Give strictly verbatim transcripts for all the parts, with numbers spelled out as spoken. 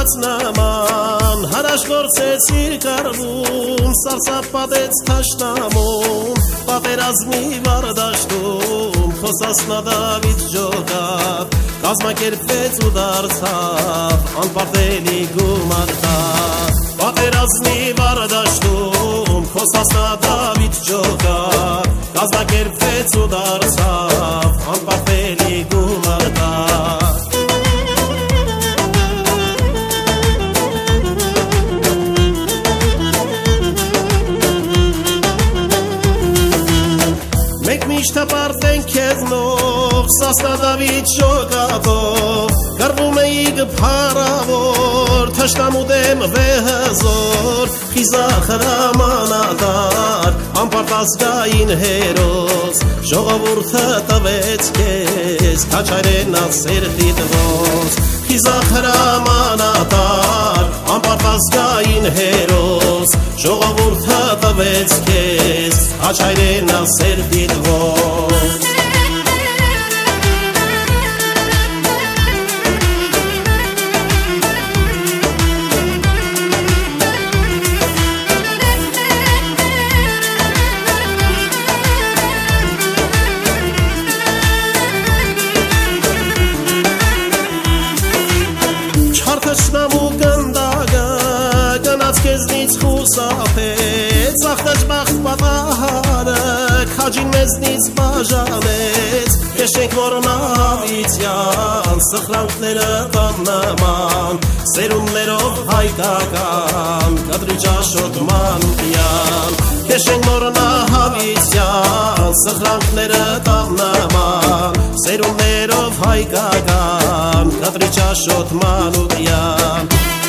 կորած նման հրաշք գործեցիր կռվում սարսափ պատեց թաշնամուն պատերազմի վարդաշտում Խոսասնա Դավիթ ջոկատ կազմակերպվեց ու դարձավ անպարտելի գումարտակ պատերազմի վարդաշտում Խոսասնա Դավիթ ջոկատ կազմակերպվեց ու դարձավ անպարտելի գումարտակ Մենք միշտ հպարտենք քեզնով Սասնա Դավիթ ջոկատով կռվում էինք փառավոր թշնամու դեմ վեհզոր խիզախ հրամանատար անպարտ ազգային հերոս ժողովուրդը տվեց քեզ քաչայրենա սերտիդ ոնց խիզախ հրամանատար անպարտ ազգային հերոս ժողովուրդը տվեց քեզ քաչայրենա սերտիդ ոնց Թշնամու գնդագը գնաց քեզնից խուսափեց ախտաճբախտ պատահարը քաջին մեզնից բաժանեց Քեշենք որ նավիցյան սխրանքները տան նման սերունդներով հայկական կտրիճաշոտ մանուկյան Քեշենք որ նավիցյան սխրանքները տան նման սերունդներով հայկական կտրիճաշոտ մանուկյան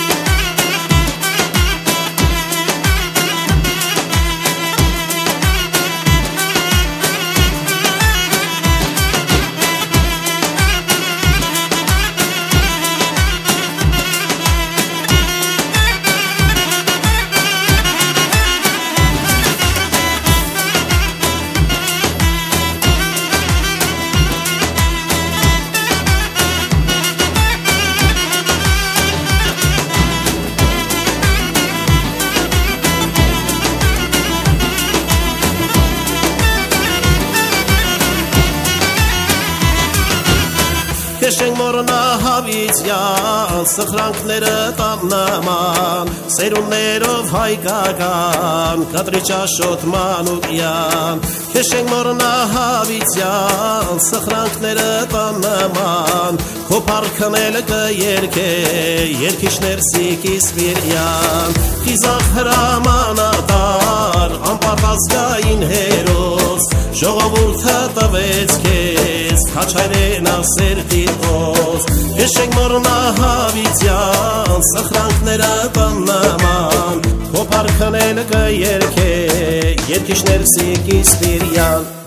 Քեշենք որ նահավիցյան սխրանքները տան նման սերունդներով հայկական կտրիճաշոտ մանուկյան Քեշենք որ նահավիցյան սխրանքները տան նման քո փառքնել կերքե երկիշներ Սիկիսպիրյան խիզախ հրամանատար անպարտ ազգային հերոս ժողովուրդը տվեց քեզ քաչայրենա սերտիդ ոնց Քեշենք որ նահավիցյան սխրանքները տան նման քո փառքնել կերքե երկիշներ Սիկիսպիրյան